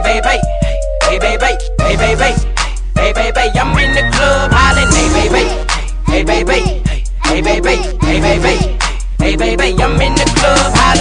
baby, hey baby, hey baby, hey baby, I'm in the club hollering, hey baby, hey baby, hey baby, hey baby, hey baby, I'm in the club hollering.